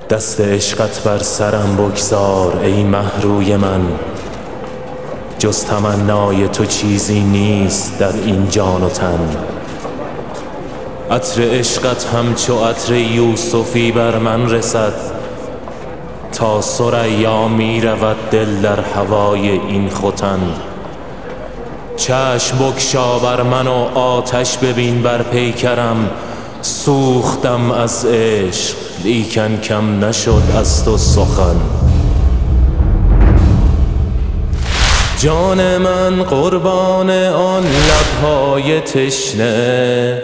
دست عشقت بر سرم بگذار ای مهروی من، جز تمنای تو چیزی نیست در این جان و تن. عطر عشقت همچو عطر یوسفی بر من رسد، تا ثریا می رود دل در هوای این ختن. چشم بگشا بر من و آتش ببین بر پیکرم، سوختم از عشق لیکن کم نشد از تو سخن. جان من قربان آن لبهای تشنه،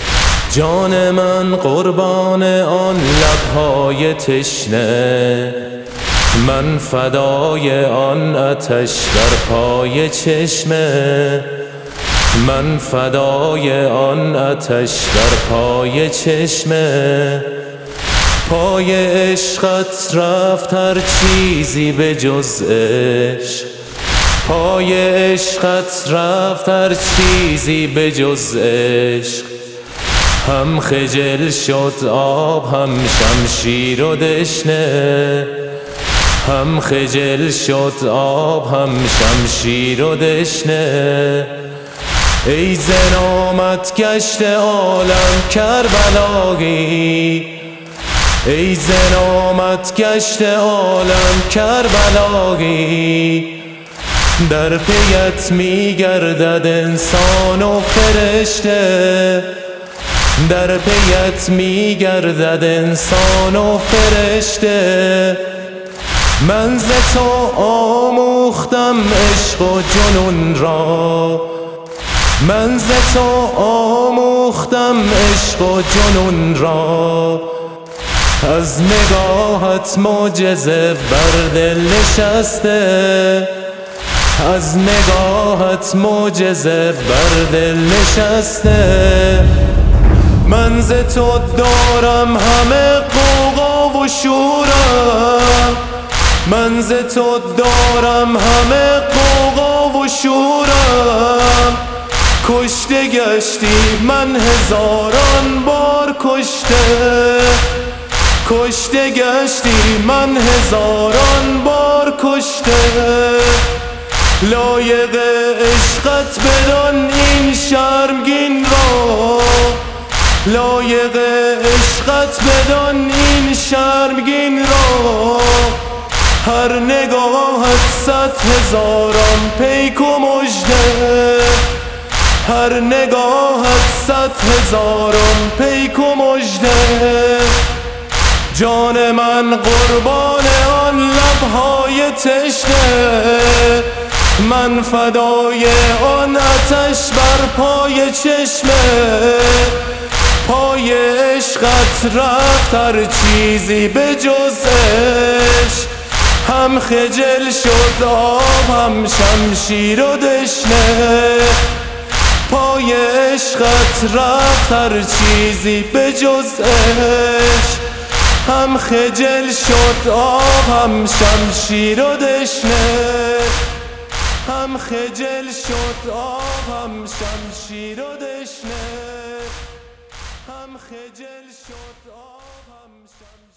جان من قربان آن لبهای تشنه، من فدای آن آتش بر پای چشمه، من فدای آن آتش بر پای چشمه. پای عشقت رفت هر چیزی به جز عشق، پای عشقت رفت هر چیزی به جز عشق. هم خجل شد آب هم شمشیر و دشنه، هم خجل شد آب هم شمشیر و دشنه. ای زنامت گشت عالم کربلایی، ای زنامت گشت عالم کربلایی. در پیت می گردد انسان و فرشته، در پیت می گردد انسان و فرشته. من ز تو آموختم عشق و جنون را، من ز تو آموختم عشق و جنون را. از نگاهت معجزه بر دل نشسته، از نگاهت معجزه بر دل نشسته. من ز تو دارم همه غوغا و شورم، من ز تو دارم همه غوغا و شورم. کشته گشتی من هزاران بار کشته، کشته گشتی من هزاران بار کشته. لایق عشقت بدان این شرمگین را، لایق عشقت بدان این شرمگین را. هر نگاهت 100,000 پیک و مژده، هر نگاهت 100,000 پیک و مژده. جان من قربان آن لبهای تشنه، من فدای آن آتش بر پای چشمه. پای عشقت رفت هر چیزی به جز عشق، هم خجل شد آب هم شمشیر و دشنه. پای عشقت رفت هر چیزی به جز عشق، هم خجل شد آب هم شمشیر و دشنه. هم خجل شد آب هم شمشیر و دشنه، هم خجل شد آب هم شمشیر.